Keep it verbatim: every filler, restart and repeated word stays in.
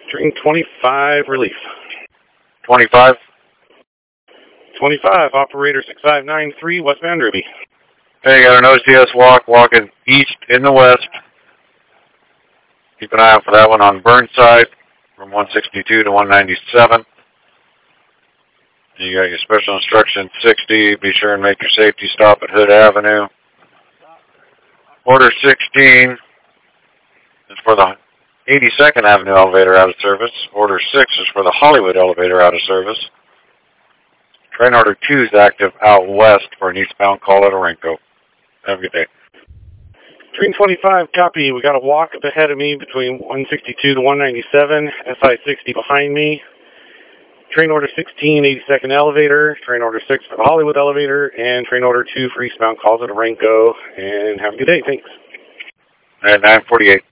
Train twenty-five, relief. twenty-five. twenty-five, operator six five nine three, westbound Ruby. Hey, got an O C S walk, walking east in the west. Keep an eye out for that one on Burnside from one sixty-two to one ninety-seven. You got your special instruction sixty. Be sure and make your safety stop at Hood Avenue. Order sixteen is for the eighty-second Avenue elevator out of service. Order six is for the Hollywood elevator out of service. Train order two is active out west for an eastbound call at Orenco. Have a good day. Train twenty-five, copy. We got a walk up ahead of me between one sixty-two to one ninety-seven. S I sixty behind me. Train order sixteen, eighty-second elevator. Train order six for the Hollywood elevator. And train order two for eastbound calls at Orenco. And have a good day. Thanks. At nine forty-eight.